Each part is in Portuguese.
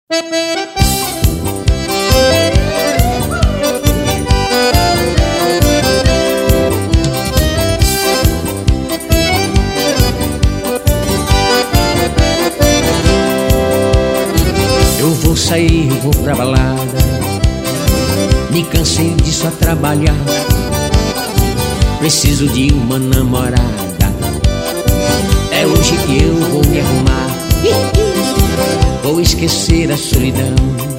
Eu vou sair, eu vou pra balada, me cansei de só trabalhar, preciso de uma namorada. É hoje que eu vou me arrumar, vou esquecer a solidão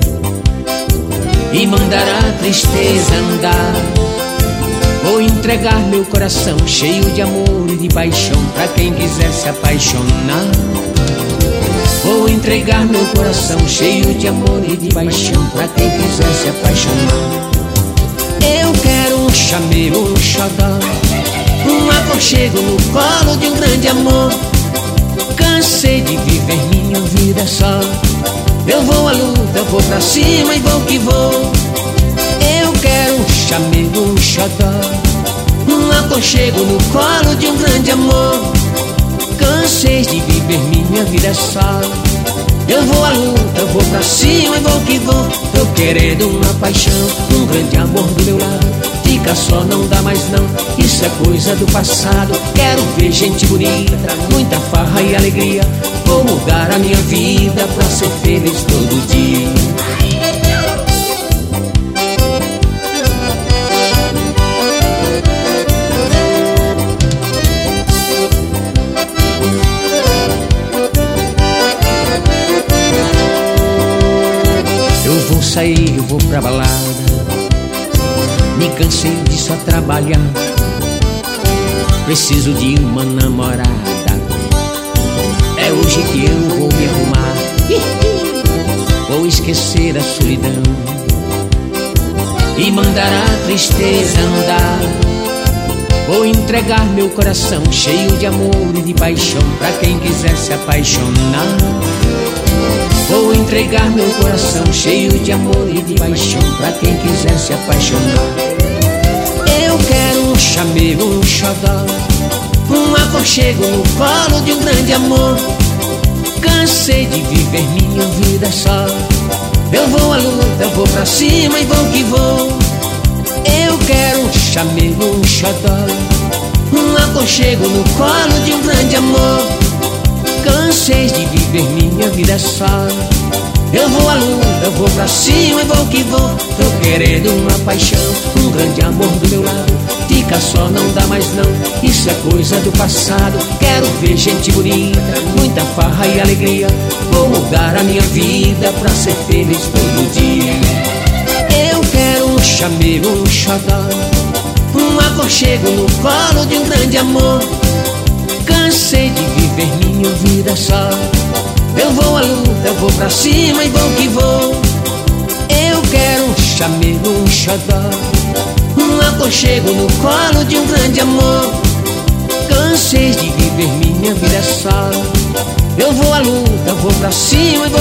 e mandar a tristeza andar. Vou entregar meu coração cheio de amor e de paixão pra quem quiser se apaixonar. Vou entregar meu coração cheio de amor e de paixão pra quem quiser se apaixonar. Eu quero um chamego, um xodó, um aconchego no colo de um grande amor. Cansei de viver minha vida só, eu vou à luta, vou pra cima e vou que vou. Eu quero um chamego, um xodó, um aconchego no colo de um grande amor. Cansei de viver minha vida só, eu vou à luta, vou pra cima e vou que vou. Tô querendo uma paixão, um grande amor do meu lado. Fica só, não dá mais não, isso é coisa do passado. Quero ver gente bonita, muita farra e alegria. Vou mudar a minha vida pra ser feliz todo dia. Eu vou sair, eu vou pra balada, me cansei de só trabalhar, preciso de uma namorada. É hoje que eu vou me arrumar, vou esquecer a solidão e mandar a tristeza andar. Vou entregar meu coração cheio de amor e de paixão pra quem quiser se apaixonar. Vou entregar meu coração cheio de amor e de paixão pra quem quiser se apaixonar. Eu quero um chamego, um xodó, um aconchego no colo de um grande amor. Cansei de viver minha vida só, eu vou à luta, vou pra cima e vou que vou. Eu quero um chamego, um xodó, um aconchego no colo de um grande amor. Cansei de viver minha vida só, eu vou à luta, vou pra cima e vou que vou. Tô querendo uma paixão, um grande amor do meu lado. Fica só, não dá mais não, isso é coisa do passado. Quero ver gente bonita, muita farra e alegria. Vou mudar a minha vida pra ser feliz todo dia. Eu quero um chamego, um xodó, um aconchego no colo de um grande amor. Cansei de viver minha vida só, eu vou à luta, vou pra cima e vou que vou. Eu quero um chamego, um xodó, um aconchego no colo de um grande amor. Cansei de viver minha vida só, eu vou à luta, vou pra cima e vou